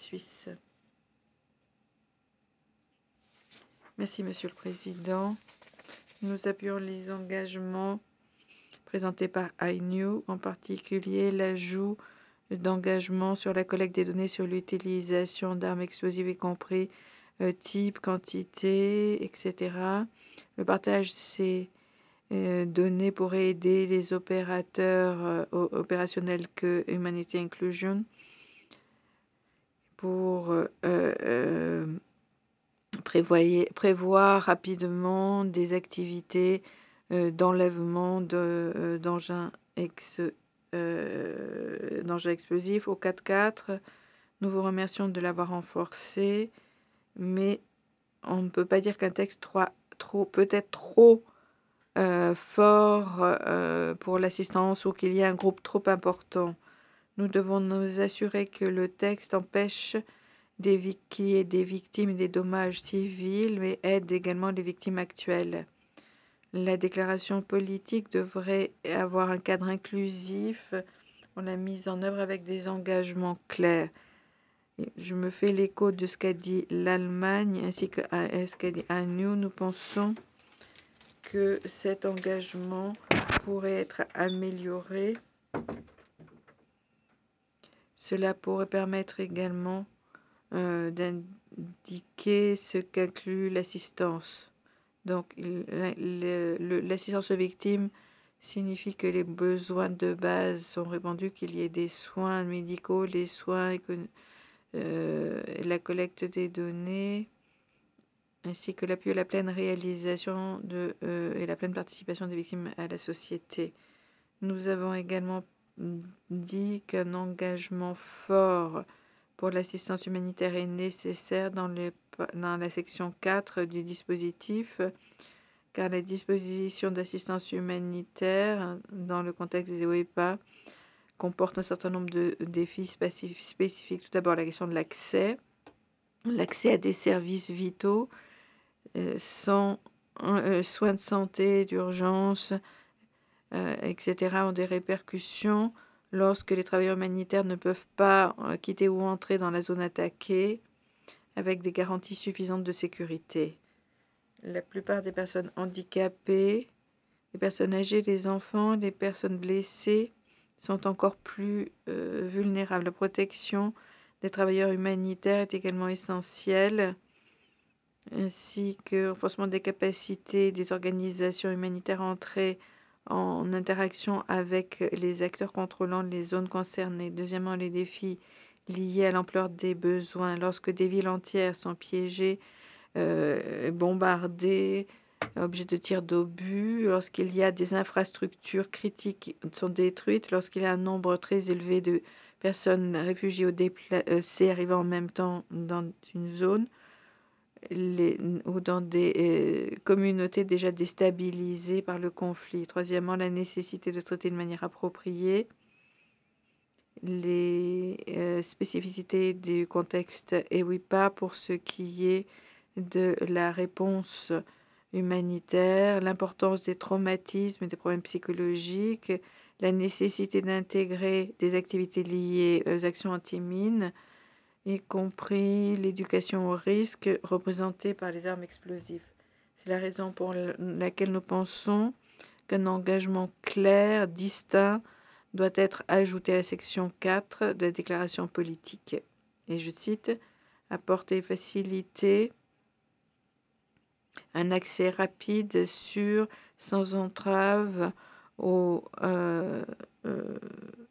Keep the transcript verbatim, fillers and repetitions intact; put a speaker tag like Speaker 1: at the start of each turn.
Speaker 1: Suisse. Merci, Monsieur le Président. Nous appuyons les engagements présentés par I N U, en particulier l'ajout d'engagements sur la collecte des données sur l'utilisation d'armes explosives, y compris euh, type, quantité, et cetera. Le partage de ces euh, données pourrait aider les opérateurs euh, opérationnels que Humanity Inclusion pour euh, euh, prévoyer, prévoir rapidement des activités euh, d'enlèvement de, euh, d'engins ex, euh, d'engins explosifs au quatre quatre. Nous vous remercions de l'avoir renforcé, mais on ne peut pas dire qu'un texte trop, trop peut-être trop euh, fort euh, pour l'assistance ou qu'il y ait un groupe trop important. Nous devons nous assurer que le texte empêche des qu'il y ait des victimes et des dommages civils, mais aide également les victimes actuelles. La déclaration politique devrait avoir un cadre inclusif pour la mise en œuvre avec des engagements clairs. Je me fais l'écho de ce qu'a dit l'Allemagne ainsi que ce qu'a dit A N U. Nous pensons que cet engagement pourrait être amélioré. Cela pourrait permettre également euh, d'indiquer ce qu'inclut l'assistance. Donc, l'assistance aux victimes signifie que les besoins de base sont répandus, qu'il y ait des soins médicaux, les soins, euh, la collecte des données, ainsi que l'appui à la pleine réalisation de, euh, et la pleine participation des victimes à la société. Nous avons également dit qu'un engagement fort pour l'assistance humanitaire est nécessaire dans, le, dans la section quatre du dispositif, car la disposition d'assistance humanitaire dans le contexte des O E P A comporte un certain nombre de défis spécifiques. Tout d'abord, la question de l'accès, l'accès à des services vitaux, euh, sans euh, soins de santé, d'urgence, euh, et cetera, ont des répercussions lorsque les travailleurs humanitaires ne peuvent pas euh, quitter ou entrer dans la zone attaquée avec des garanties suffisantes de sécurité. La plupart des personnes handicapées, les personnes âgées, les enfants, les personnes blessées sont encore plus euh, vulnérables. La protection des travailleurs humanitaires est également essentielle, ainsi que le renforcement des capacités des organisations humanitaires à entrer en interaction avec les acteurs contrôlant les zones concernées. Deuxièmement, les défis liés à l'ampleur des besoins. Lorsque des villes entières sont piégées, euh, bombardées, objets de tir d'obus, lorsqu'il y a des infrastructures critiques qui sont détruites, lorsqu'il y a un nombre très élevé de personnes réfugiées ou déplacées arrivant en même temps dans une zone, les, ou dans des euh, communautés déjà déstabilisées par le conflit. Troisièmement, la nécessité de traiter de manière appropriée les euh, spécificités du contexte E W I P A pour ce qui est de la réponse humanitaire, l'importance des traumatismes et des problèmes psychologiques, la nécessité d'intégrer des activités liées aux actions anti-mines, y compris l'éducation au risque représentée par les armes explosives. C'est la raison pour laquelle nous pensons qu'un engagement clair, distinct, doit être ajouté à la section quatre de la déclaration politique. Et je cite, apporter et faciliter un accès rapide, sûr, sans entrave aux, euh, euh,